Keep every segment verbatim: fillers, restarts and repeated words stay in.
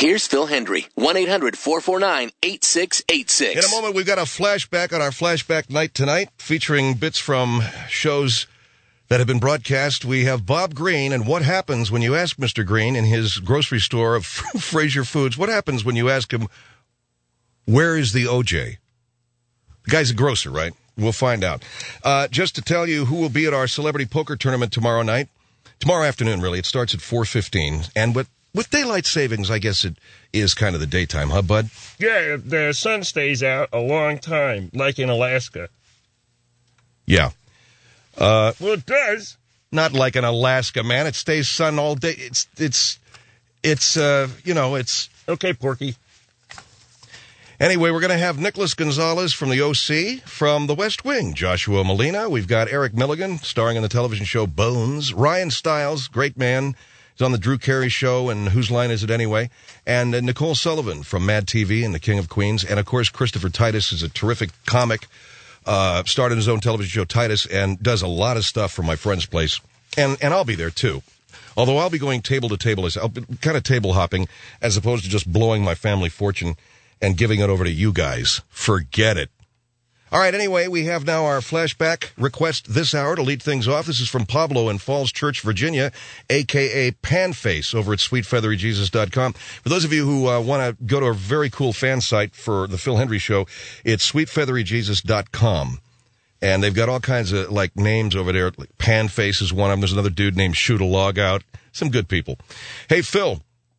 Here's Phil Hendry, one eight hundred four four nine eight six eight six. In a moment, we've got a flashback on our Flashback Night tonight, featuring bits from shows that have been broadcast. We have Bob Green, and what happens when you ask Mister Green in his grocery store of Fraser Foods, what happens when you ask him, where is the O J? The guy's a grocer, right? We'll find out. Uh, just to tell you who will be at our celebrity poker tournament tomorrow night, tomorrow afternoon, really. It starts at four fifteen, and with With daylight savings, I guess it is kind of the daytime, huh, bud? Yeah, the sun stays out a long time, like in Alaska. Yeah. Uh, well, it does. Not like in Alaska, man. It stays sun all day. It's, it's, it's, uh, you know, it's... Okay, Porky. Anyway, we're going to have Nicholas Gonzalez from the O C, from The West Wing, Joshua Molina. We've got Eric Milligan, starring in the television show Bones. Ryan Stiles, great man. He's on the Drew Carey Show and Whose Line Is It Anyway? And uh, Nicole Sullivan from Mad T V and The King of Queens. And, of course, Christopher Titus is a terrific comic, uh, started his own television show, Titus, and does a lot of stuff from my friend's place. And and I'll be there, too. Although I'll be going table to table, I'll be kind of table hopping, as opposed to just blowing my family fortune and giving it over to you guys. Forget it. All right, anyway, we have now our flashback request this hour to lead things off. This is from Pablo in Falls Church, Virginia, a k a. Panface, over at sweet feathery jesus dot com. For those of you who uh, want to go to a very cool fan site for the Phil Hendry Show, it's sweet feathery jesus dot com. And they've got all kinds of, like, names over there. Like Panface is one of them. There's another dude named Shoot a Log Out. Some good people. Hey, Phil,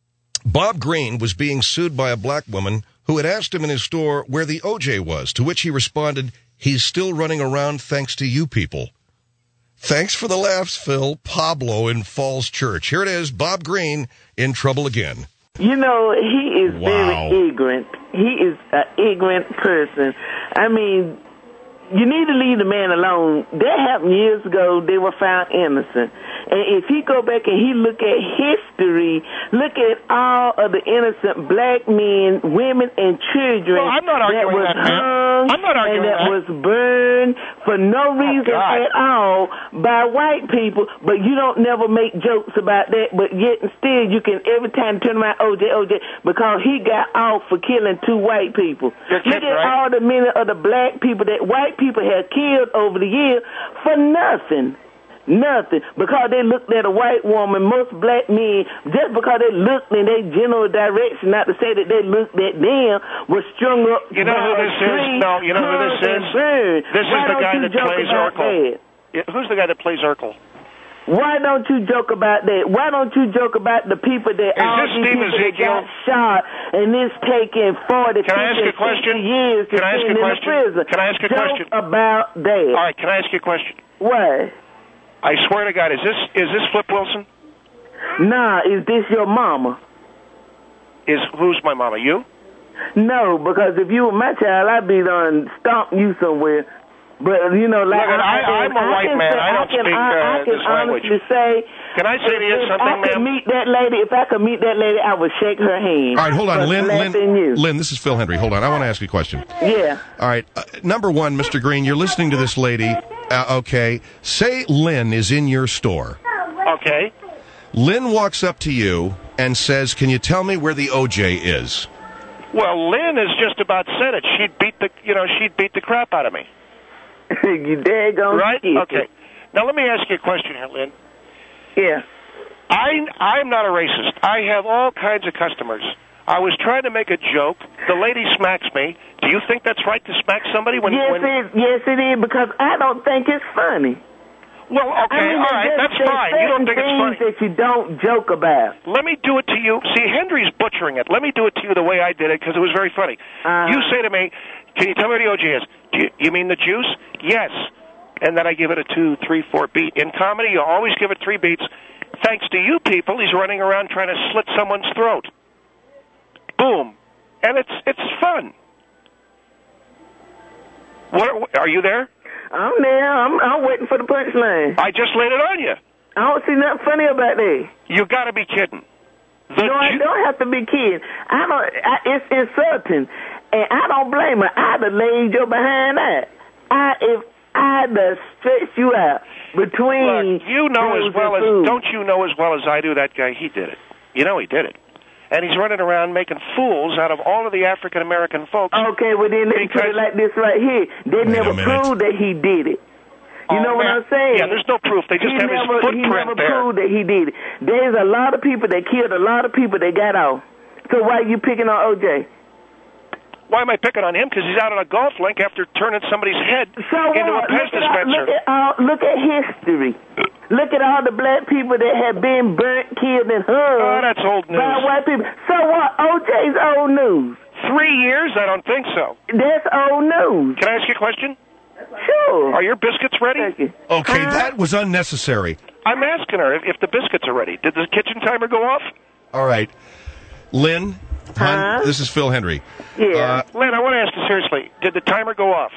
Bob Green was being sued by a black woman who had asked him in his store where the O J was, to which he responded, he's still running around thanks to you people. Thanks for the laughs, Phil. Pablo in Falls Church. Here it is, Bob Green in trouble again. You know, he is Wow. very ignorant. He is an ignorant person. I mean, you need to leave the man alone. That happened years ago. They were found innocent. And if he go back and he look at history, look at all of the innocent black men, women, and children well, I'm not that was that, hung I'm not and that, that was burned for no reason oh, at all by white people, but you don't never make jokes about that, but yet instead you can every time turn around O J, O J, because he got off for killing two white people. You're Look kidding, at right? all the many of the black people that white people have killed over the years for nothing. Nothing. Because they looked at a white woman, most black men, just because they looked in their general direction, not to say that they looked at them, was strung up. You know who this is? No, you know who this is? This is the guy that plays Urkel. Yeah, who's the guy that plays Urkel? Why don't you joke about that? Why don't you joke about the people that is all this these Steve people that Ezekiel? got shot and this taking forty, Can I ask you fifty, a question? sixty years to Can I ask spend you a in the question? prison? Can I ask you a Joke question? about that. All right, can I ask you a question? What? I swear to God, is this is this Flip Wilson? Nah, is this your mama? Is who's my mama? You? No, because if you were my child, I'd be done stomp you somewhere. But, you know, like... Look, I, I, I'm a I white can man. say, I don't can, speak I, uh, I can this language. honestly say... Can I say to you if something, I could ma'am? meet that lady, if I could meet that lady, I would shake her hand. All right, hold on, for Lynn, slapping Lynn, you. Lynn, this is Phil Hendry. Hold on, I want to ask you a question. Yeah. All right, uh, number one, Mister Green, you're listening to this lady, uh, okay, say Lynn is in your store. Okay. Lynn walks up to you and says, can you tell me where the O J is? Well, Lynn has just about said it. She'd beat the, you know, she'd beat the crap out of me. You daggone right? shit. Okay. Now let me ask you a question here, Lynn. Yeah. I I'm not a racist. I have all kinds of customers. I was trying to make a joke. The lady smacks me. Do you think that's right to smack somebody when? Yes, when... it, yes, it is, because I don't think it's funny. Well, okay, I mean, all right, there's, that's there's fine. You don't think it's funny. things that you don't joke about. Let me do it to you. See, Hendry's butchering it. Let me do it to you the way I did it, because it was very funny. Uh-huh. You say to me, can you tell me where the O J is? Do you, you mean the juice? Yes. And then I give it a two, three, four beat. In comedy, you always give it three beats. Thanks to you people, he's running around trying to slit someone's throat. Boom. And it's it's fun. What, are you there? I'm there. I'm, I'm waiting for the punchline. I just laid it on you. I don't see nothing funny about that. You got to be kidding. The no, I Ju- don't have to be kidding. I don't. I, it's insulting, and I don't blame her. I'd have laid your behind out. I if I'd have stretched you out between. Look, you know as well as food. don't you know as well as I do that guy? He did it. You know he did it. and he's running around making fools out of all of the African American folks. Okay, well then let me put it like this right here. They Wait never a minute. proved that he did it. You Oh, know what man. I'm saying? Yeah, there's no proof. They just he have never, his footprint He never there. proved that he did it. There's a lot of people that killed a lot of people that got off. So why are you picking on O J? Why am I picking on him? Because he's out on a golf link after turning somebody's head So into what? a pest Look at, all, dispenser. look, at all, look at history. Look at all the black people that have been burnt, killed, and hung Oh, that's old news. by white people. So what? O J's old news. Three years? I don't think so. That's old news. Can I ask you a question? Sure. Are your biscuits ready? Thank you. Okay, Huh? that was unnecessary. I'm asking her if, if the biscuits are ready. Did the kitchen timer go off? All right. Lynn, hon, Huh? this is Phil Hendry. Yeah. Uh, Lynn, I want to ask you seriously. Did the timer go off?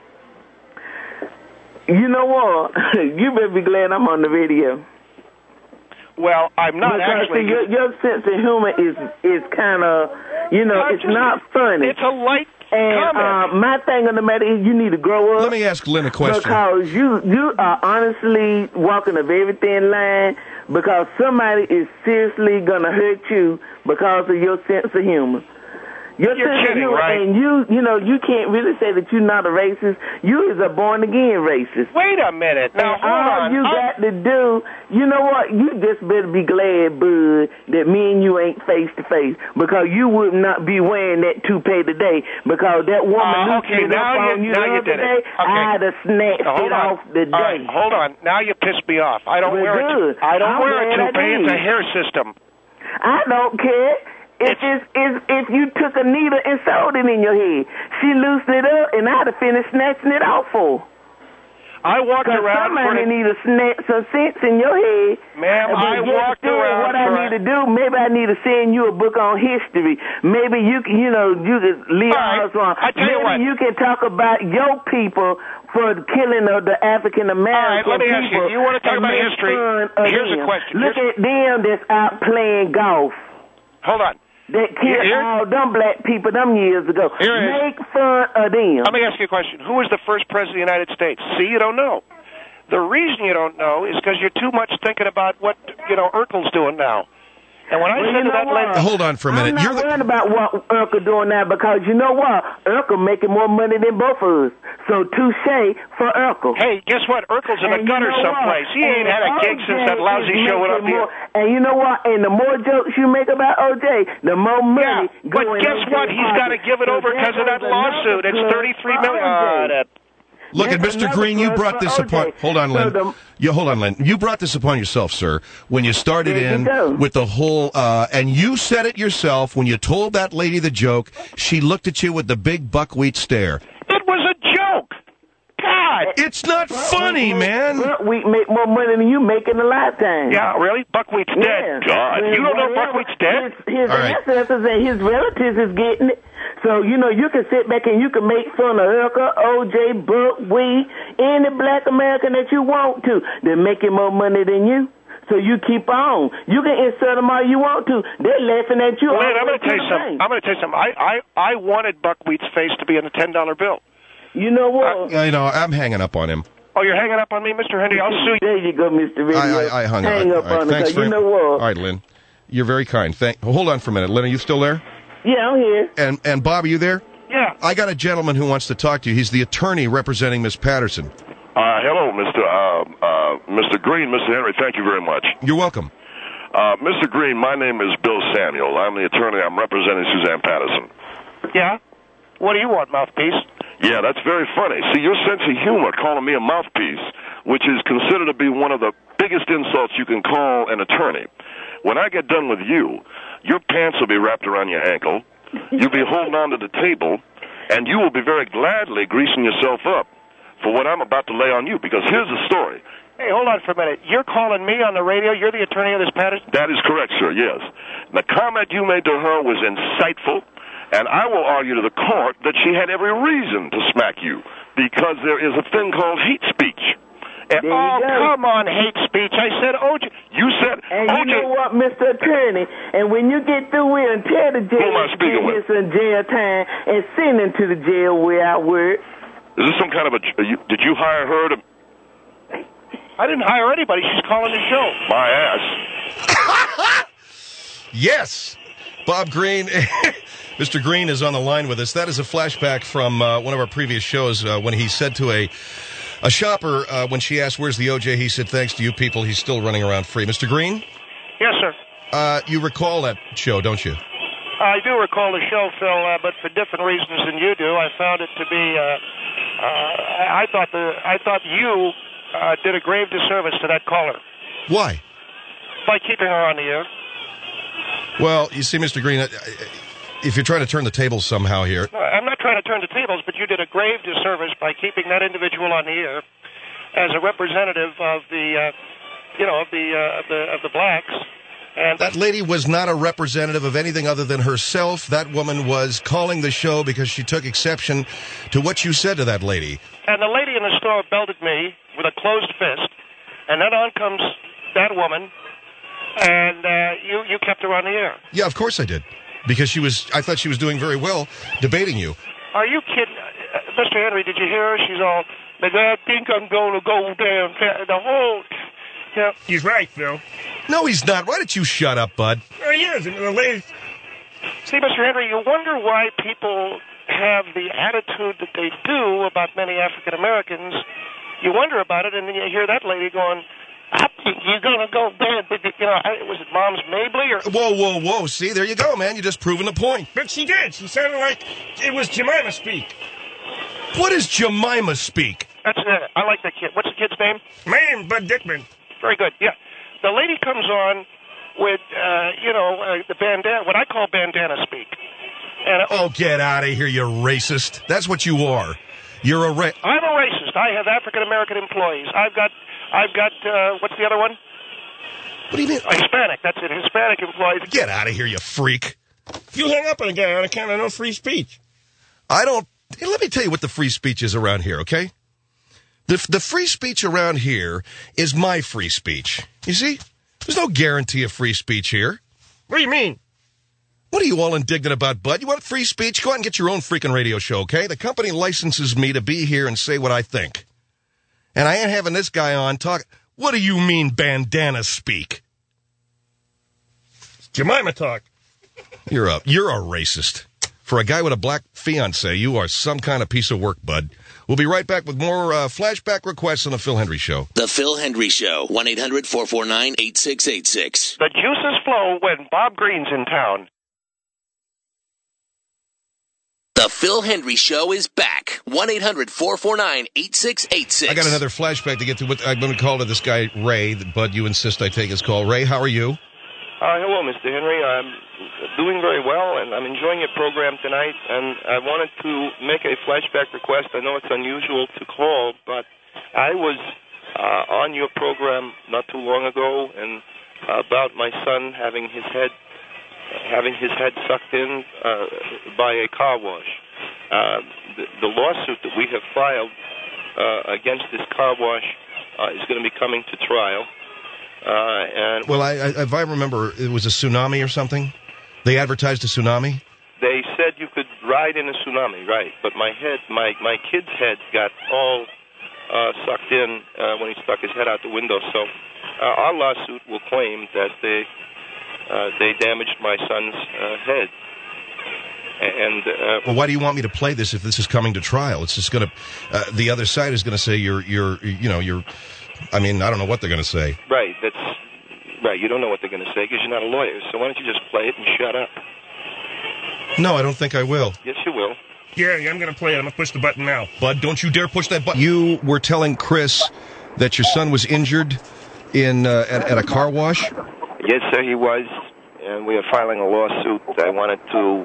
You know what? You better be glad I'm on the video. Well, I'm not because actually. see, your, your sense of humor is is kind of, you know, I'm it's just- not funny. It's a light and uh, comment. my thing on the matter is you need to grow up. let me ask Lynn a question. Because you you are honestly walking a very thin line because somebody is seriously gonna hurt you because of your sense of humor. Your You're sense kidding, of humor, right? and you you know you can't really say that you're not a racist. You is a born again racist. Wait a minute. Now, And hold all on. you I'm- got to do, you know what? You just better be glad, bud, that me and you ain't face to face because you would not be wearing that toupee today because that woman Uh, who okay, stood now up on you- you now the you other did it. day, Okay. I'd have snatched Now, hold it on. off the All day. right, hold on. Now you pissed me off. I don't Well, wear a good. I don't I'm wear a glad I toupee. It's a did. hair system. I don't care. If, it's, if, if you took a needle and sewed it in your head, she loosened it up and I'd have finished snatching it off for her. I walked Because around for somebody an, need to snatch some sense in your head. Ma'am, But I yet walked still, around What for I a- need to do, maybe I need to send you a book on history. Maybe you can, you know, you could leave All right. all us wrong. I tell you maybe what. you can talk about your people for the killing of the African American All right, let me ask you. people. You wanna talk and about make history? fun of Here's a them. question. Look Here's- at them that's out playing golf. Hold on. That killed Here- all them black people them years ago. Here it is. Make fun of them. Let me ask you a question. Who was the first president of the United States? See, you don't know. The reason you don't know is because you're too much thinking about what, you know, Urkel's doing now. And when I Well, said you to know that what? lady... Hold on for a minute. I'm not You're the- worried about what Urkel doing now because you know what? Urkel making more money than both of us. So touche for Urkel. Hey, guess what? Urkel's in a And you gutter know what? someplace. He ain't And had a gig O J since that lousy is show went up making here. more- And you know what? And the more jokes you make about O J, the more money Yeah, but going guess in what? your He's got to pocket. give it So over there because of that goes another lawsuit. It's plug thirty-three for million. O J. Ah, that Look at That's Mister another Green. You plug brought for this O J. upon. Hold on, So Lynn. the- You hold on, Lynn. You brought this upon yourself, sir, when you started There you in go. with the whole. Uh, and you said it yourself when you told that lady the joke. She looked at you with the big buckwheat stare. It was a joke. God. It's not funny, man. We make more money than you make in a lifetime. Yeah, really? Buckwheat's Yeah. dead. God, Well, you don't know whatever. Buckwheat's dead? His, his All right. ancestors and his relatives is getting it. So, you know, you can sit back and you can make fun of Urkel, O J, Buckwheat, any black American that you want to. They're making more money than you. So you keep on. You can insert them all you want to. They're laughing at you. all Lynn, the I'm way going to tell to you the something. bank. I'm going to tell you something. I, I, I wanted Buckwheat's face to be on a ten dollar bill. You know what? I know. I'm hanging up on him. Oh, you're hanging up on me, Mister Henry? I'll sue you. There you go, Mister Radio. I, I, I hung Hang up. up All right, on thanks it. for- You know what? All right, Lynn. You're very kind. Thank. Hold on for a minute, Lynn. Are you still there? Yeah, I'm here. And and Bob, are you there? Yeah. I got a gentleman who wants to talk to you. He's the attorney representing Miss Patterson. Uh, hello, Mister Uh, uh, Mister Green, Mister Henry. Thank you very much. You're welcome. Uh, Mister Green, my name is Bill Samuel. I'm the attorney. I'm representing Suzanne Patterson. Yeah? What do you want, mouthpiece? Yeah, that's very funny. See, your sense of humor calling me a mouthpiece, which is considered to be one of the biggest insults you can call an attorney. When I get done with you, your pants will be wrapped around your ankle, you'll be holding on to the table, and you will be very gladly greasing yourself up for what I'm about to lay on you, because here's the story. Hey, hold on for a minute. You're calling me on the radio? You're the attorney of this Patterson? That is correct, sir, yes. The comment you made to her was insightful, and I will argue to the court that she had every reason to smack you, because there is a thing called hate speech. And, There you oh, go. come on, hate speech. I said, O J. You said, And O you J, know what, Mister Attorney? And when you get through with him, tell the jail Who am I to speaking give with? him some jail time and send him to the jail where I work. is this some kind of a, you, did you hire her to, I didn't hire anybody. She's calling the show. my ass? Yes. Bob Green, Mister Green is on the line with us. That is a flashback from uh, one of our previous shows uh, when he said to a a shopper, uh, when she asked, where's the O J, he said, thanks to you people, he's still running around free. Mister Green? Yes, sir. Uh, you recall that show, don't you? I do recall the show, Phil, uh, but for different reasons than you do. I found it to be. Uh, uh, I thought the. I thought you uh, did a grave disservice to that caller. Why? By keeping her on the air. Well, you see, Mister Green, if you're trying to turn the tables somehow here. No, I'm not trying to turn the tables, but you did a grave disservice by keeping that individual on the air as a representative of the, uh, you know, of the uh, of the of the blacks. And that lady was not a representative of anything other than herself. That woman was calling the show because she took exception to what you said to that lady. And the lady in the store belted me with a closed fist, and then on comes that woman, and uh, you you kept her on the air. Yeah, of course I did, because she was. I thought she was doing very well debating you. Are you kidding, uh, Mister Henry? Did you hear her? She's all, "But I think I'm going to go down." The whole. Yeah. He's right, Phil. No, he's not. Why don't you shut up, bud? Oh, he is. And the lady... See, Mister Henry, you wonder why people have the attitude that they do about many African Americans. You wonder about it, and then you hear that lady going, I think you're going to go bad. You know, was it Mom's Mabley? Or... Whoa, whoa, whoa. See, there you go, man. You're just proving the point. But she did. She sounded like it was Jemima speak. What does Jemima speak? That's it. I like that kid. What's the kid's name? My name's Bud Dickman. Very good, yeah. The lady comes on with, uh, you know, uh, the bandana, what I call bandana speak. And it, oh, get out of here, you racist. That's what you are. You're a ra- I'm a racist. I have African-American employees. I've got, I've got, uh, what's the other one? What do you mean? Hispanic, that's it, Hispanic employees. Get out of here, you freak. You hung up on a guy on account of no free speech. I don't, hey, let me tell you what the free speech is around here, okay? The, the free speech around here is my free speech. You see? There's no guarantee of free speech here. What do you mean? What are you all indignant about, bud? You want free speech? Go out and get your own freaking radio show, okay? The company licenses me to be here and say what I think. And I ain't having this guy on talk. What do you mean, bandana speak? Jemima talk. You're a, you're a racist. For a guy with a black fiancé, you are some kind of piece of work, bud. We'll be right back with more uh, flashback requests on The Phil Hendry Show. The Phil Hendry Show, one eight hundred four four nine eight six eight six. The juices flow when Bob Green's in town. The Phil Hendry Show is back. one eight hundred four four nine eight six eight six. I got another flashback to get to. What I'm going to call to this guy, Ray. Bud, you insist I take his call. Ray, how are you? Uh, hello, Mister Henry. I'm doing very well, and I'm enjoying your program tonight. And I wanted to make a flashback request. I know it's unusual to call, but I was uh, on your program not too long ago, and uh, about my son having his head having his head sucked in uh, by a car wash. Uh, the, the lawsuit that we have filed uh, against this car wash uh, is going to be coming to trial. Uh, and well, I, I, if I remember, it was a tsunami or something. They advertised a tsunami. They said you could ride in a tsunami, right? But my head, my my kid's head, got all uh, sucked in uh, when he stuck his head out the window. So uh, our lawsuit will claim that they uh, they damaged my son's uh, head. And uh, well, why do you want me to play this if this is coming to trial? It's just going to. Uh, the other side is going to say you're you're you know you're. I mean, I don't know what they're going to say. Right, that's right. You don't know what they're going to say because you're not a lawyer. So why don't you just play it and shut up? No, I don't think I will. Yes, you will. Yeah, I'm going to play it. I'm going to push the button now. Bud, don't you dare push that button. You were telling Chris that your son was injured in uh, at, at a car wash? Yes, sir, he was. And we are filing a lawsuit. I wanted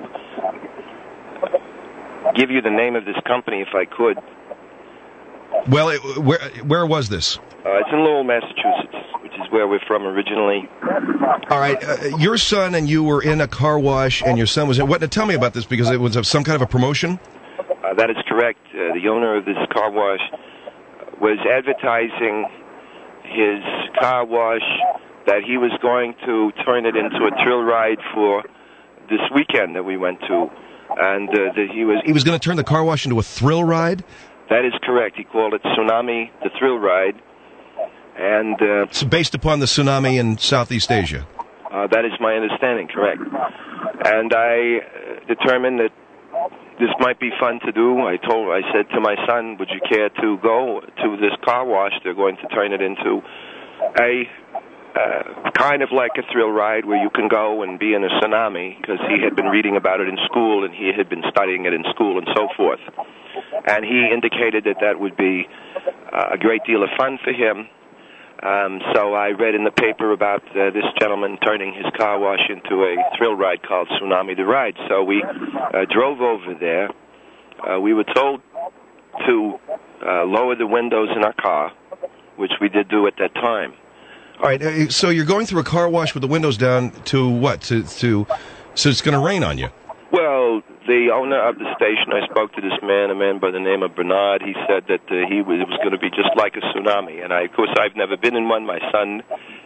to give you the name of this company if I could. Well, it, where where was this? Uh, it's in Lowell, Massachusetts, which is where we're from originally. All right, uh, your son and you were in a car wash, and your son was in. What? Now tell me about this because it was some kind of a promotion. Uh, that is correct. Uh, the owner of this car wash was advertising his car wash that he was going to turn it into a thrill ride for this weekend that we went to, and uh, that he was he was going to turn the car wash into a thrill ride. That is correct. He called it Tsunami, the Thrill Ride. And uh, it's based upon the tsunami in Southeast Asia. Uh, that is my understanding, correct. And I uh, determined that this might be fun to do. I told, I said to my son, would you care to go to this car wash? They're going to turn it into a uh, kind of like a thrill ride where you can go and be in a tsunami, because he had been reading about it in school and he had been studying it in school and so forth. And he indicated that that would be uh, a great deal of fun for him. Um, so I read in the paper about uh, this gentleman turning his car wash into a thrill ride called Tsunami the Ride. So we uh, drove over there. Uh, we were told to uh, lower the windows in our car, which we did do at that time. All right, uh, so you're going through a car wash with the windows down to what? To, to so it's going to rain on you. Well, the owner of the station, I spoke to this man, a man by the name of Bernard. He said that uh, he was, it was going to be just like a tsunami. And, I, of course, I've never been in one. My son...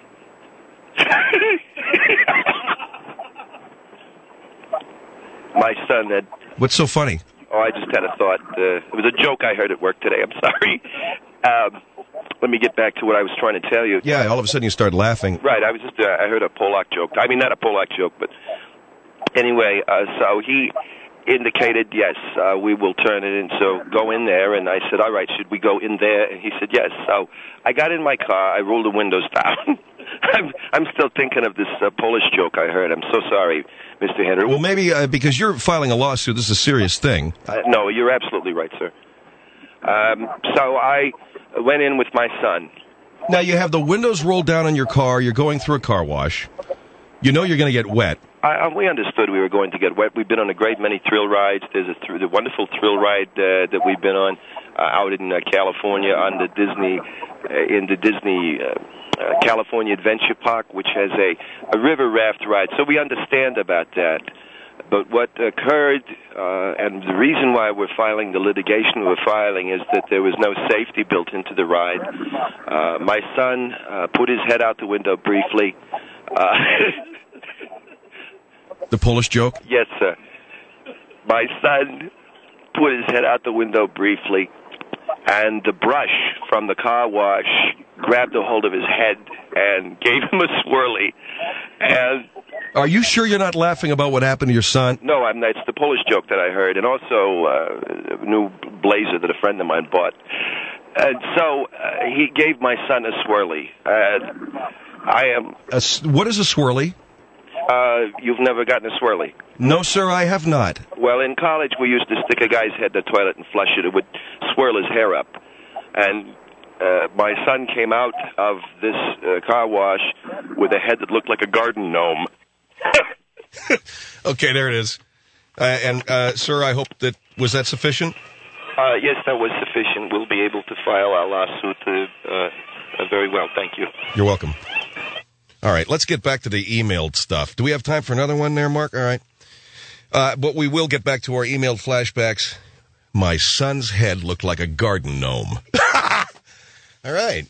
My son had... What's so funny? Oh, I just had a thought. Uh, it was a joke I heard at work today. I'm sorry. Um, let me get back to what I was trying to tell you. Yeah, all of a sudden you start laughing. Right, I was just... Uh, I heard a Polak joke. I mean, not a Polak joke, but... Anyway, uh, so he indicated, yes, uh, we will turn it in, so go in there. And I said, all right, should we go in there? And he said, yes. So I got in my car. I rolled the windows down. I'm, I'm still thinking of this uh, Polish joke I heard. I'm so sorry, Mister Henry. Well, maybe uh, because you're filing a lawsuit, this is a serious thing. Uh, no, you're absolutely right, sir. Um, so I went in with my son. Now, you have the windows rolled down on your car. You're going through a car wash. You know you're going to get wet. I, we understood we were going to get wet. We've been on a great many thrill rides. There's a, th- a wonderful thrill ride uh, that we've been on uh, out in uh, California on the Disney, uh, in the Disney uh, uh, California Adventure Park, which has a, a river raft ride. So we understand about that. But what occurred, uh, and the reason why we're filing the litigation we're filing, is that there was no safety built into the ride. Uh, my son uh, put his head out the window briefly. Uh, The Polish joke? Yes, sir. My son put his head out the window briefly, and the brush from the car wash grabbed a hold of his head and gave him a swirly. And are you sure you're not laughing about what happened to your son? No, I'm. It's the Polish joke that I heard, and also uh, a new blazer that a friend of mine bought. And so uh, he gave my son a swirly. And I am. A, what is a swirly? Uh, you've never gotten a swirly? No, sir, I have not. Well, in college, we used to stick a guy's head in the toilet and flush it. It would swirl his hair up. And uh, my son came out of this uh, car wash with a head that looked like a garden gnome. Okay, there it is. Uh, and, uh, sir, I hope that, was that sufficient? Uh, yes, that was sufficient. We'll be able to file our lawsuit uh, uh, very well. Thank you. You're welcome. All right, let's get back to the emailed stuff. Do we have time for another one there, Mark? All right. Uh, but we will get back to our emailed flashbacks. My son's head looked like a garden gnome. All right.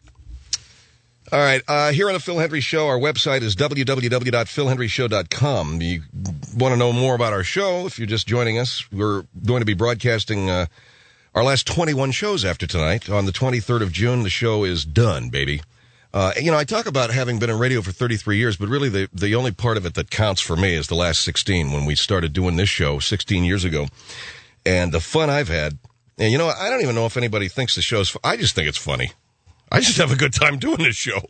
All right, uh, here on the Phil Hendry Show, our website is w w w dot phil hendry show dot com. You want to know more about our show, if you're just joining us, we're going to be broadcasting uh, our last twenty-one shows after tonight. On the twenty-third of June, the show is done, baby. Uh, you know, I talk about having been in radio for thirty-three years, but really the, the only part of it that counts for me is the last sixteen, when we started doing this show sixteen years ago. And the fun I've had, and you know, I don't even know if anybody thinks the show's, I just think it's funny. I just have a good time doing this show.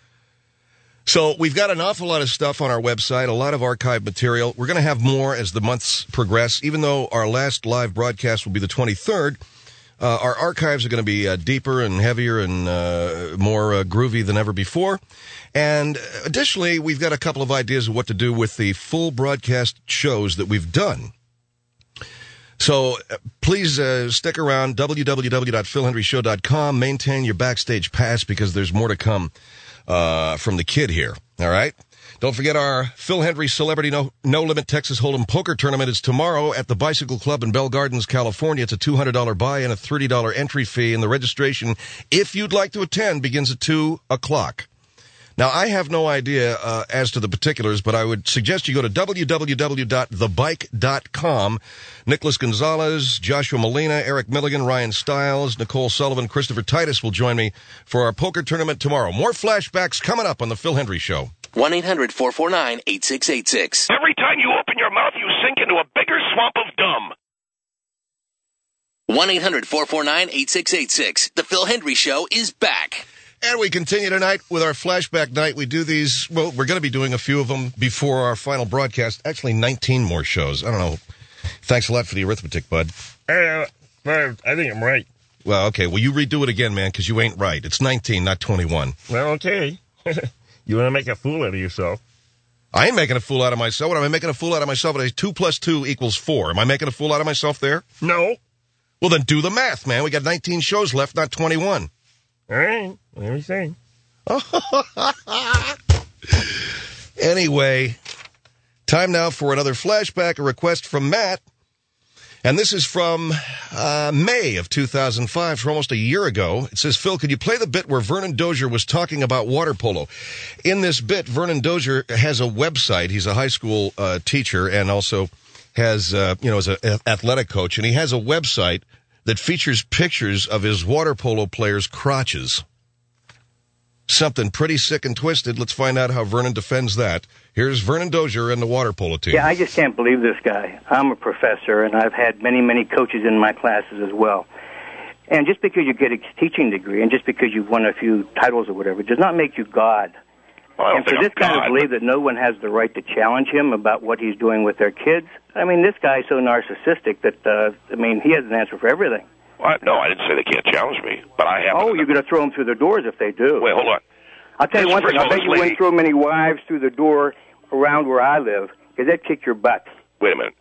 So we've got an awful lot of stuff on our website, a lot of archive material. We're going to have more as the months progress. Even though our last live broadcast will be the twenty-third, uh, our archives are going to be uh, deeper and heavier and uh, more uh, groovy than ever before. And additionally, we've got a couple of ideas of what to do with the full broadcast shows that we've done. So uh, please uh, stick around, w w w dot phil hendry show dot com. Maintain your backstage pass because there's more to come uh, from the kid here, all right? Don't forget our Phil Hendry Celebrity No, no Limit Texas Hold'em Poker Tournament is tomorrow at the Bicycle Club in Bell Gardens, California. It's a two hundred dollars buy and a thirty dollars entry fee, and the registration, if you'd like to attend, begins at two o'clock. Now, I have no idea uh, as to the particulars, but I would suggest you go to w w w dot the bike dot com. Nicholas Gonzalez, Joshua Molina, Eric Milligan, Ryan Stiles, Nicole Sullivan, Christopher Titus will join me for our poker tournament tomorrow. More flashbacks coming up on The Phil Hendry Show. one eight hundred four four nine eight six eight six. Every time you open your mouth, you sink into a bigger swamp of dumb. one eight hundred four four nine eight six eight six. The Phil Hendry Show is back. And we continue tonight with our flashback night. We do these, well, we're going to be doing a few of them before our final broadcast. Actually, nineteen more shows. I don't know. Thanks a lot for the arithmetic, bud. Uh, I think I'm right. Well, okay. Well, you redo it again, man, because you ain't right. It's nineteen, not twenty-one. Well, okay. You want to make a fool out of yourself? I ain't making a fool out of myself. What am I making a fool out of myself? two plus two equals four. Am I making a fool out of myself there? No. Well, then do the math, man. We got nineteen shows left, not twenty-one. All right. Let me see. Anyway, time now for another flashback, a request from Matt. And this is from uh, May of two thousand five, for almost a year ago. It says, Phil, could you play the bit where Vernon Dozier was talking about water polo? In this bit, Vernon Dozier has a website. He's a high school uh, teacher and also has, uh, you know, is an athletic coach. And he has a website that features pictures of his water polo players' crotches. Something pretty sick and twisted. Let's find out how Vernon defends that. Here's Vernon Dozier and the water polo team. Yeah, I just can't believe this guy. I'm a professor, and I've had many, many coaches in my classes as well. And just because you get a teaching degree and just because you've won a few titles or whatever does not make you God. Well, I don't and for think this I'm guy God, to believe that no one has the right to challenge him about what he's doing with their kids, I mean, this guy's so narcissistic that, uh, I mean, he has an answer for everything. Well, no, I didn't say they can't challenge me, but I have. Oh, you're going to throw them through the doors if they do. Wait, hold on. I'll tell you This one thing. first I bet you lady- wouldn't throw many wives through the door around where I live, because they'd kick your butt. Wait a minute.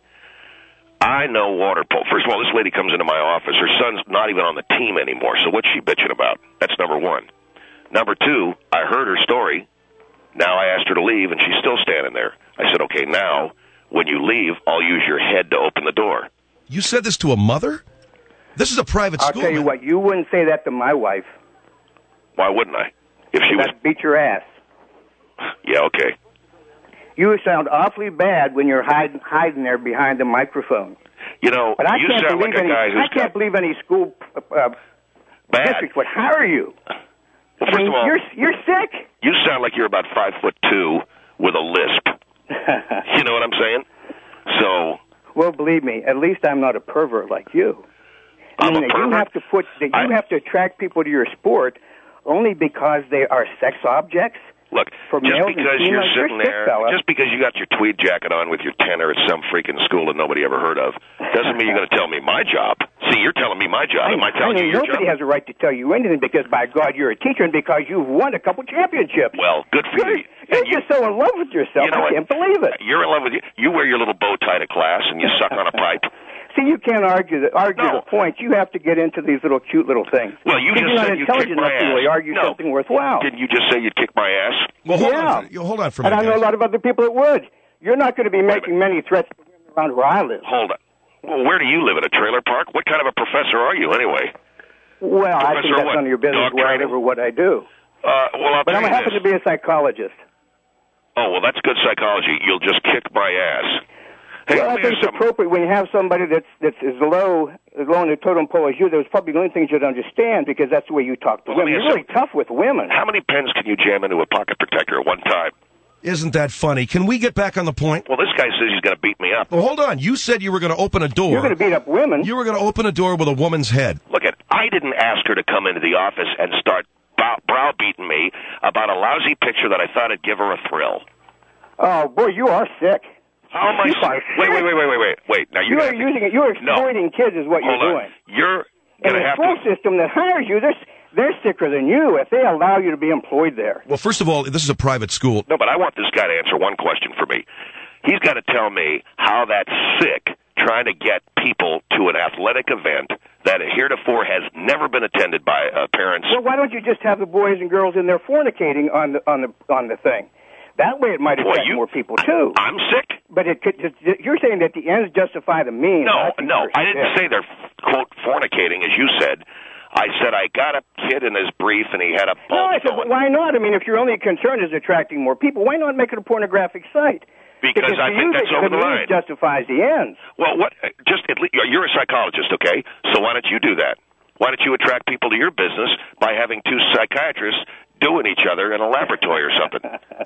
I know water polo. First of all, this lady comes into my office. Her son's not even on the team anymore, so what's she bitching about? That's number one. Number two, I heard her story. Now I asked her to leave, and she's still standing there. I said, okay, now, when you leave, I'll use your head to open the door. You said this to a mother? This is a private I'll school. tell you man. what, you wouldn't say that to my wife. Why wouldn't I? If she was... I'd beat your ass. Yeah, okay. You sound awfully bad when you're hiding, hiding there behind the microphone. You know, But I you can't sound believe like a any. guy who's I can't got believe any school uh, bad. district would hire you. Well, I first mean, of all, you're you're sick. you sound like you're about five foot two with a lisp. You know what I'm saying? So... Well, believe me, at least I'm not a pervert like you. I I'm mean, a that you pervert? have to put that you I- have to attract people to your sport only because they are sex objects. Look, For just males and because you're females, you're sitting sick, there, fella. just because you got your tweed jacket on with your tenor at some freaking school that nobody ever heard of, doesn't mean you're going to tell me my job. See, you're telling me my job. Am I I telling mean, you your nobody job? has a right to tell you anything because, by God, you're a teacher and because you've won a couple championships. Well, good for You're, you. you're And you, just so in love with yourself. you know I what? can't believe it. You're in love with you. You wear your little bow tie to class and you suck on a pipe. See, you can't argue the, argue No. the point. You have to get into these little cute little things. Well, you If just you're not said you'd kick intelligent my enough to ass. really argue No. something worthwhile. Didn't you just say you'd kick my ass? Well, hold Yeah. on. You hold on for a And I minute. know a guys. lot of other people that would. You're not going to be making many threats around where I live. Hold on. Well, where do you live? In a trailer park? What kind of a professor are you, anyway? Well, I think Professor that's what? none of your business Dog where I training? live or what I do. Uh, well, I'll But tell I'm you happen this. to be a psychologist. Oh, well, that's good psychology. You'll just kick my ass. Hey, Well, I let me think ask it's something. appropriate when you have somebody that's that's as low as low in the totem pole as you. There's probably the only things you'd understand because that's the way you talk to Well, let me women. ask You're really tough with women. How many pens can you jam into a pocket protector at one time? Isn't that funny? Can we get back on the point? Well, this guy says he's going to beat me up. Well, hold on. You said you were going to open a door. You're going to beat up women. You were going to open a door with a woman's head. Look at, I didn't ask her to come into the office and start brow- browbeating me about a lousy picture that I thought would give her a thrill. Oh boy, you are sick. How am I? You are sick? Wait, wait, wait, wait, wait, wait, wait. Now You you're are gonna have to- using it. You're exploiting kids, is what Hold you're on. doing. You're And going to the have school to. system that hires you, they're they're sicker than you if they allow you to be employed there. Well, first of all, this is a private school. No, but I want this guy to answer one question for me. He's got to tell me how that's sick trying to get people to an athletic event that heretofore has never been attended by uh, parents. Well, why don't you just have the boys and girls in there fornicating on the on the on the thing? That way, it might Boy, attract you- more people too. I'm sick. But it could, you're saying that the ends justify the means. No, think no, you're I didn't sick. say they're, quote, fornicating, as you said. I said I got a kid in his brief, and he had a No, I bulge said, going. why not? I mean, if your only concern is attracting more people, why not make it a pornographic site? Because I to think you, that's the, over the the means line. justifies the ends. Well, what? Just at least, you're a psychologist, okay? So why don't you do that? Why don't you attract people to your business by having two psychiatrists doing each other in a laboratory or something.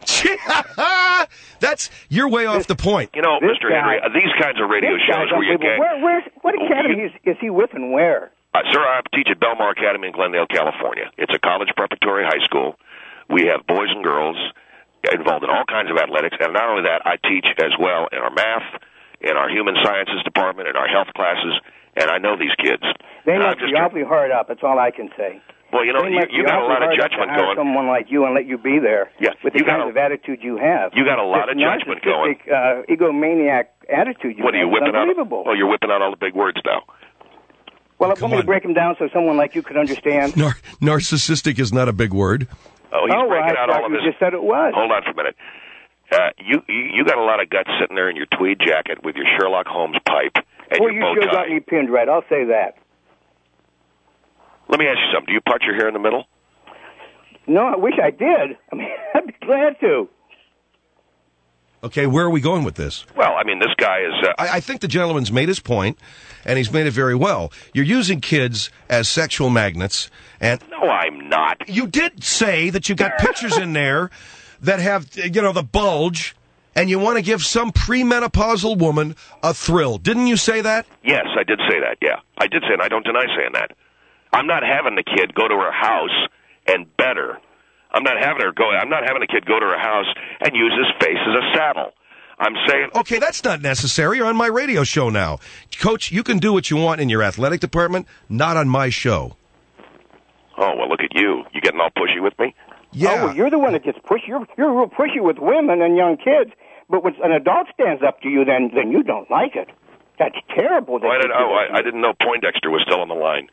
That's you're way off the point. You know, This Mister guy- Henry, uh, these kinds of radio This shows guy's where you unbelievable. get... Where, where's, what academy is, is he with and where? Uh, sir, I teach at Belmar Academy in Glendale, California. It's a college preparatory high school. We have boys and girls involved in all kinds of athletics, and not only that, I teach as well in our math, in our human sciences department, in our health classes, and I know these kids. They And I'm must be just- awfully hard up. That's all I can say. Well, you know, They you, must you be got a awfully lot of hard up judgment to hire going. someone like you and let you be there. Yeah, with the you got kind a- of attitude you have. You got a lot This of judgment going. narcissistic, Uh, egomaniac attitude you What are have you is whipping out? unbelievable. Oh, you're whipping out all the big words now. Well, Come let me on. break them down so someone like you could understand. Nar- narcissistic is not a big word. Oh, he's oh, breaking I out thought all of you his... just said it was. Hold on for a minute. Uh, you, you you got a lot of guts sitting there in your tweed jacket with your Sherlock Holmes pipe and Well, your you bow sure tie. got me pinned right. I'll say that. Let me ask you something. Do you part your hair in the middle? No, I wish I did. I mean, I'd be glad to. Okay, where are we going with this? Well, I mean, this guy is... Uh, I, I think the gentleman's made his point, and he's made it very well. You're using kids as sexual magnets, and no, I'm not. you did say that you got pictures in there that have, you know, the bulge, and you want to give some premenopausal woman a thrill. Didn't you say that? Yes, I did say that, yeah. I did say it, and I don't deny saying that. I'm not having the kid go to her house and bet her. I'm not having her go. I'm not having the kid go to her house and use his face as a saddle. I'm saying... Okay, that's not necessary. You're on my radio show now. Coach, you can do what you want in your athletic department, not on my show. Oh, well, look at you. You getting all pushy with me? Yeah. Oh, well, you're the one that gets pushy. You're, you're real pushy with women and young kids. But when an adult stands up to you, then then you don't like it. That's terrible. That Oh, I, you didn't, do oh that. I, I didn't know Poindexter was still on the line.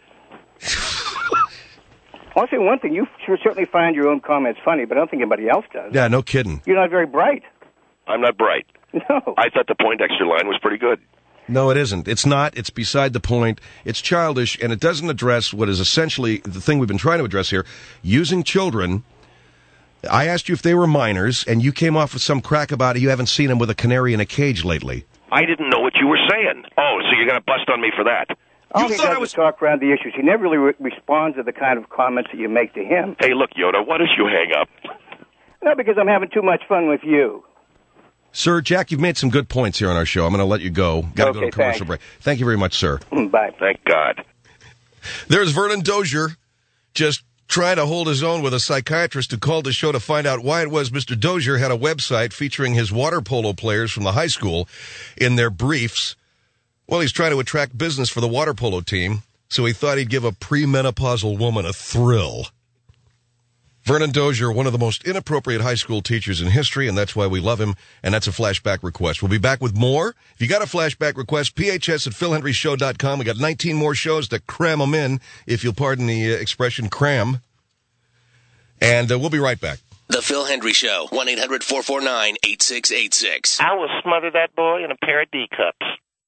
I'll say one thing. You sure certainly find your own comments funny, but I don't think anybody else does. Yeah, no kidding. You're not very bright. I'm not bright. No. I thought the Poindexter line was pretty good. No, it isn't. It's not. It's beside the point. It's childish, and it doesn't address what is essentially the thing we've been trying to address here. Using children. I asked you if they were minors, and you came off with some crack about it. You haven't seen them with a canary in a cage lately. I didn't know what you were saying. Oh, so you're going to bust on me for that? All You he thought does I was- is talk around the issues. He never really re- responds to the kind of comments that you make to him. Hey, look, Yoda, why don't you hang up? No, because I'm having too much fun with you. Sir, Jack, you've made some good points here on our show. I'm going to let you go. Got to go to Okay, a commercial thanks. break. Thank you very much, sir. Bye. Thank God. There's Vernon Dozier just trying to hold his own with a psychiatrist who called the show to find out why it was Mister Dozier had a website featuring his water polo players from the high school in their briefs. Well, he's trying to attract business for the water polo team, so he thought he'd give a premenopausal woman a thrill. Vernon Dozier, one of the most inappropriate high school teachers in history, and that's why we love him, and that's a flashback request. We'll be back with more. If you got a flashback request, P H S at phil henry show dot com. We got nineteen more shows to cram them in, if you'll pardon the uh, expression cram. And uh, we'll be right back. The Phil Hendry Show, one eight hundred four four nine eight six eight six. I will smother that boy in a pair of D cups.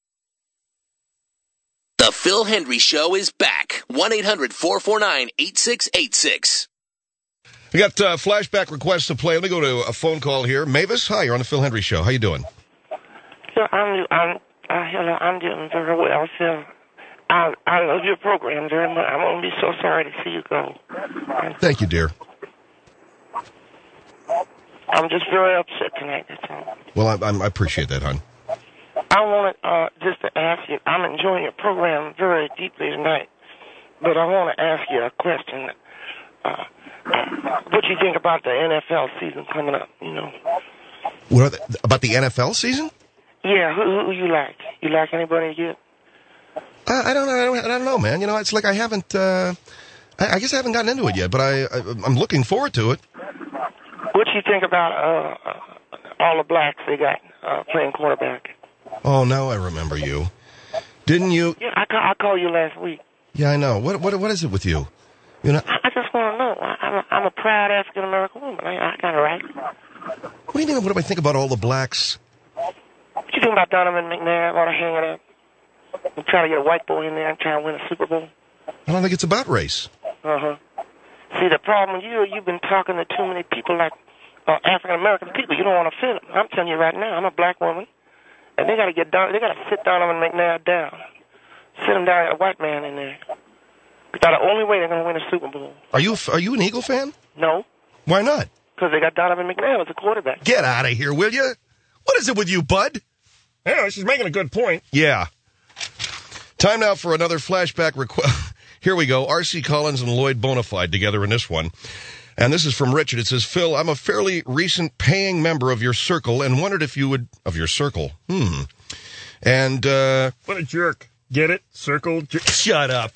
The Phil Hendry Show is back, one eight hundred four four nine eight six eight six. We got uh, flashback requests to play. Let me go to a phone call here. Mavis, hi, you're on the Phil Hendry Show. How you doing? So I'm, I'm, uh, hello, I'm doing very well, Phil. I, I love your program very much. I'm going to be so sorry to see you go. Thank you, dear. I'm just very upset tonight, that's all. Well, I, I'm, I appreciate that, hon. I want to, uh, just to ask you, I'm enjoying your program very deeply tonight, but I want to ask you a question. Uh, what do you think about the N F L season coming up, you know? What are the, about the N F L season? Yeah, who, who you like? You like anybody yet? Uh, I don't know. I don't, I don't know, man. You know, it's like I haven't. Uh, I, I guess I haven't gotten into it yet, but I, I I'm looking forward to it. What do you think about uh, uh, all the blacks they got uh, playing quarterback? Oh, now I remember you. Didn't you? Yeah, I, ca- I called you last week. Yeah, I know. What what what is it with you? You know. I, I just want to know. I, I'm, a, I'm a proud African American woman. I, I got it right. What do you mean? What do I think about all the blacks? What you think about Donovan McNabb? Want to hang it up? I'm trying to get a white boy in there and try to win a Super Bowl. I don't think it's about race. Uh huh. See, the problem with you, you've been talking to too many people like uh, African American people. You don't want to fit them. I'm telling you right now, I'm a black woman, and they got to get down. They got to sit Donovan McNabb down. Sit him down, a white man in there. That's the only way they're going to win a Super Bowl. Are you are you an Eagle fan? No. Why not? Because they got Donovan McNabb as a quarterback. Get out of here, will you? What is it with you, bud? Yeah, she's making a good point. Yeah. Time now for another flashback request. Here we go. R C Collins and Lloyd Bonafide together in this one. And this is from Richard. It says, Phil, I'm a fairly recent paying member of your circle and wondered if you would... Of your circle? Hmm. And, uh... What a jerk. Get it? Circle? Jer- Shut up.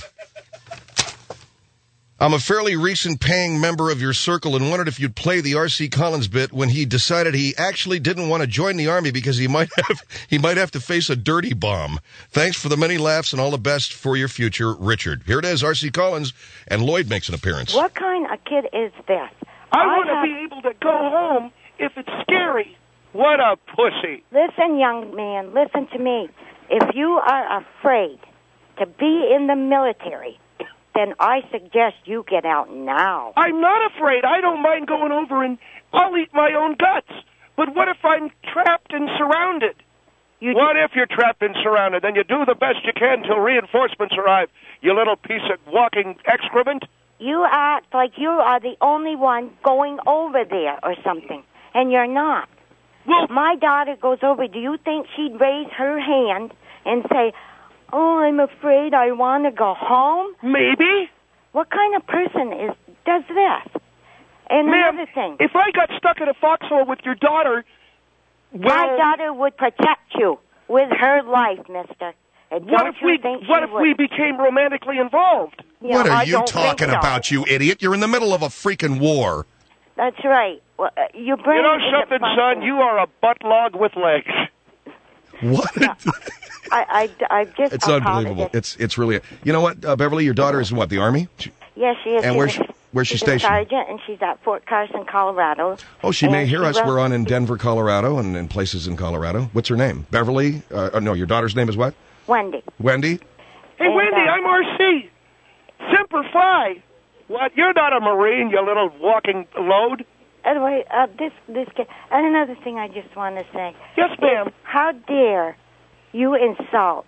I'm a fairly recent paying member of your circle and wondered if you'd play the R C Collins bit when he decided he actually didn't want to join the Army because he might have he might have to face a dirty bomb. Thanks for the many laughs and all the best for your future, Richard. Here it is, R C Collins, and Lloyd makes an appearance. What kind of kid is this? I, I want to have... be able to go home if it's scary. What a pussy. Listen, young man, listen to me. If you are afraid to be in the military, then I suggest you get out now. I'm not afraid. I don't mind going over and I'll eat my own guts. But what if I'm trapped and surrounded? You what do... if you're trapped and surrounded? Then you do the best you can till reinforcements arrive, you little piece of walking excrement. You act like you are the only one going over there or something, and you're not. Well, my daughter goes over. Do you think she'd raise her hand and say, oh, I'm afraid I want to go home? Maybe. What kind of person is does this? And Ma'am, another thing. If I got stuck in a foxhole with your daughter, well, my daughter would protect you with her life, mister. And what don't if you we think what she if would? we became romantically involved? Yeah, what are I you don't talking think so. about, you idiot? You're in the middle of a freaking war. That's right. Well, uh, you bring You know something, son? You are a butt log with legs. What? I, I, I just It's unbelievable. It's it's really... You know what, uh, Beverly, your daughter is in what, the Army? She, yes, she is. and she's where's, a, where's she she's stationed? a sergeant, and she's at Fort Carson, Colorado. Oh, she may and hear she us. wrote- We're on in Denver, Colorado, and in places in Colorado. What's her name? Beverly? Uh, oh, no, your daughter's name is what? Wendy. Wendy? Hey, And, Wendy, uh, I'm R C. Semper Fi. What? You're not a Marine, you little walking load. Anyway, uh, this this kid. And another thing I just want to say. Yes, ma'am. How dare you insult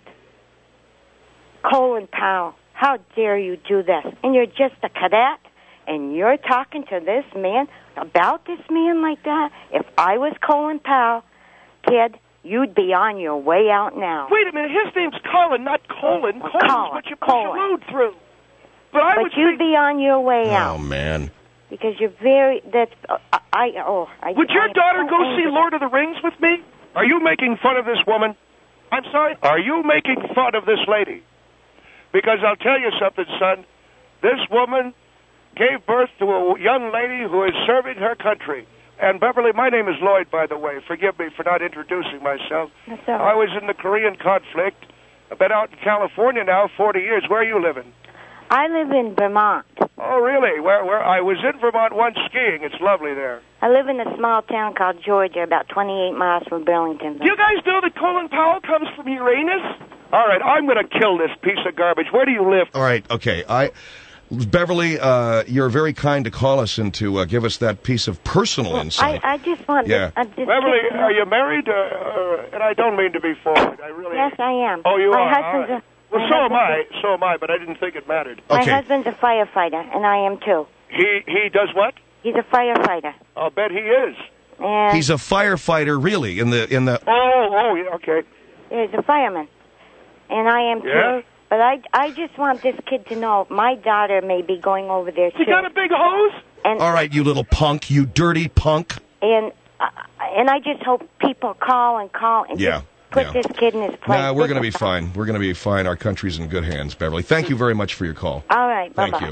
Colin Powell? How dare you do this? And you're just a cadet, and you're talking to this man about this man like that? If I was Colin Powell, kid, you'd be on your way out now. Wait a minute, his name's Colin, not Colin. Well, Colin's Colin, what you push Colin. a load through. But I But would you'd think, be on your way Oh, out man. because you're very. That's uh, I. Oh, I. would your I, daughter I, go I, see Lord of the Rings with me? Are you making fun of this woman? I'm sorry? Are you making fun of this lady? Because I'll tell you something, son. This woman gave birth to a young lady who is serving her country. And, Beverly, my name is Lloyd, by the way. Forgive me for not introducing myself. That's all I right. was in the Korean conflict. I've been out in California now forty years. Where are you living? I live in Vermont. Oh, really? Where? Where? I was in Vermont once skiing. It's lovely there. I live in a small town called Georgia, about twenty-eight miles from Burlington. Do you guys know that Colin Powell comes from Uranus? All right, I'm going to kill this piece of garbage. Where do you live? All right, okay. I, Beverly, uh, you're very kind to call us and to uh, give us that piece of personal insight. I, I just want Yeah. this, uh, this Beverly, kid to know- are you married? Uh, uh, and I don't mean to be forward. I really. Yes, I am. Oh, you my are. Husband's All right. a, Well, my so am I. husband's So am I. But I didn't think it mattered. A, my Okay. husband's a firefighter, and I am too. He he does what? He's a firefighter. I'll bet he is. And He's a firefighter, really, in the in the. Oh, oh, yeah, okay. he's a fireman, and I am Yeah? too. But I, I just want this kid to know my daughter may be going over there You too. got a big hose? And All right, you little punk, you dirty punk. and uh, and I just hope people call and call and Yeah. just put yeah. this kid in his place. Nah, we're This going to be is- fine. We're going to be fine. Our country's in good hands, Beverly. Thank you very much for your call. All right. Thank bye-bye. you.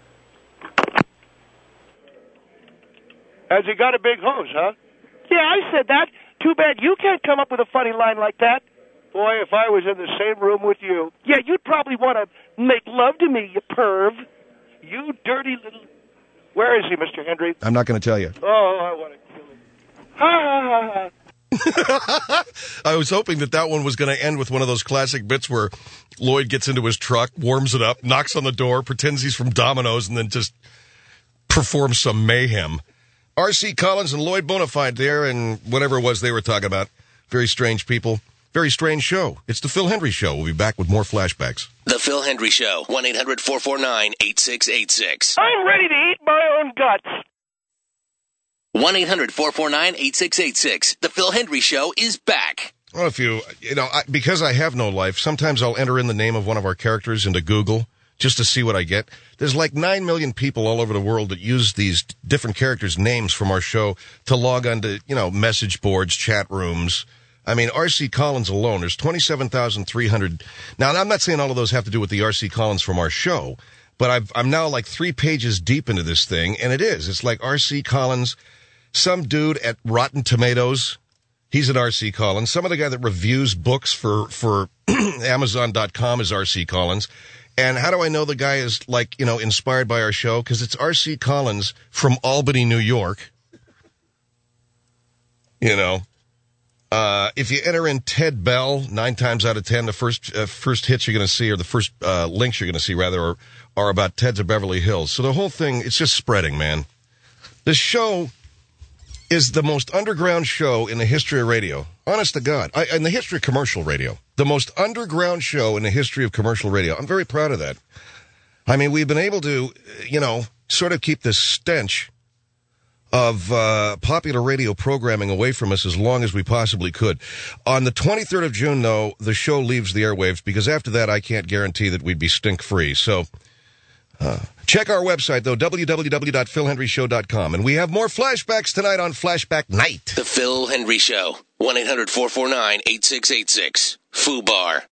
Has he got a big hose, huh? Yeah, I said that. Too bad you can't come up with a funny line like that. Boy, if I was in the same room with you. Yeah, you'd probably want to make love to me, you perv. You dirty little... Where is he, Mister Hendry? I'm not going to tell you. Oh, I want to kill him. Ha, ha, ha. I was hoping that that one was going to end with one of those classic bits where Lloyd gets into his truck, warms it up, knocks on the door, pretends he's from Domino's, and then just performs some mayhem. R C Collins and Lloyd Bonafide there, and whatever it was they were talking about. Very strange people. Very strange show. It's the Phil Hendry Show. We'll be back with more flashbacks. The Phil Hendry Show, one eight hundred four four nine eight six eight six. I'm ready to eat my own guts. one eight hundred four four nine eight six eight six. The Phil Hendry Show is back. Well, if you, you know, I, because I have no life, sometimes I'll enter in the name of one of our characters into Google just to see what I get. There's like nine million people all over the world that use these different characters' names from our show to log onto, you know, message boards, chat rooms. I mean, R C Collins alone, there's twenty-seven thousand three hundred. Now, I'm not saying all of those have to do with the R C Collins from our show, but I've, I'm now like three pages deep into this thing, and it is. It's like R C Collins, some dude at Rotten Tomatoes. He's at R C Collins. Some other guy that reviews books for, for Amazon dot com is R C Collins. And how do I know the guy is, like, you know, inspired by our show? Because it's R C Collins from Albany, New York. You know. Uh, if you enter in Ted Bell, nine times out of ten, the first uh, first hits you're going to see, or the first uh, links you're going to see, rather, are, are about Ted's of Beverly Hills. So the whole thing, it's just spreading, man. This show is the most underground show in the history of radio. Honest to God. I, in the history of commercial radio. The most underground show in the history of commercial radio. I'm very proud of that. I mean, we've been able to, you know, sort of keep this stench of uh popular radio programming away from us as long as we possibly could. On the twenty-third of June, though, the show leaves the airwaves, because after that, I can't guarantee that we'd be stink-free. So Uh, check our website, though, w w w dot phil hendry show dot com. And we have more flashbacks tonight on Flashback Night. The Phil Hendry Show. one eight hundred four four nine eight six eight six. F U B A R.